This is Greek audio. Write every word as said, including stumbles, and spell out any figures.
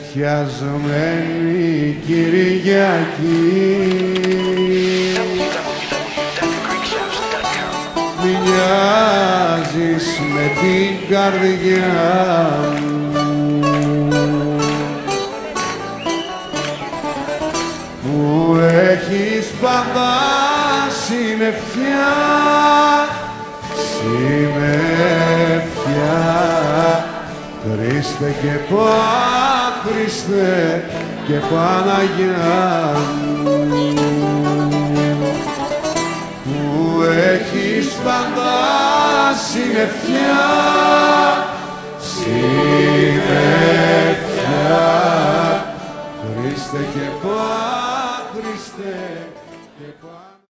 πεφιασμένη Κυριακή. Μοιάζεις με την καρδιά μου που έχεις πάντα συννεφιά, συννεφιά. Χριστέ και Πα, Χριστέ και Παναγιά μου που έχεις πάντα συννεφιά, συννεφιά. Χριστέ και Πα, Χριστέ και Πα.